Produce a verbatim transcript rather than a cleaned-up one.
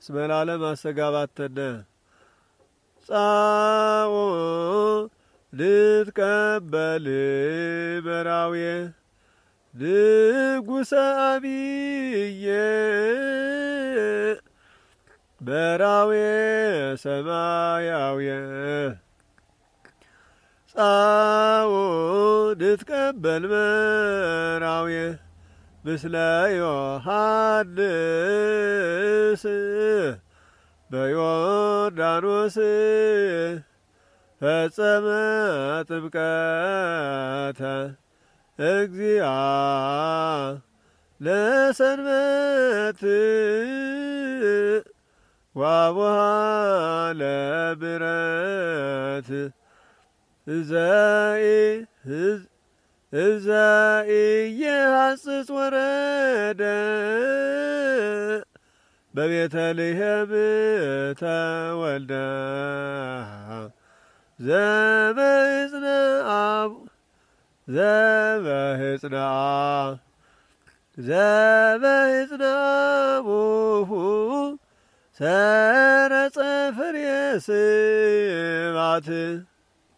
እስመ ለዓለም አስተጋባተነ ጻኦ ልትቀበል በራውየ ንጉሰ አብየ በራውየ ሰማያውየ ጻኦ ልትቀበል በራውየ ምስለ ዮሐንስ በዮርዳኖስ ፈጸመ ጥምቀተ እግዚአ ለሰንበት ወአቡሃ ለብረት እዘኢ ኢየሐጽጽ ወረደ በቤተልሔም ተወልደ ዘበሕፅነ አብ ዘበሕፅነ ዘበሕፅነ አቡሁ ሰረጸ ፍሬ ስብሐት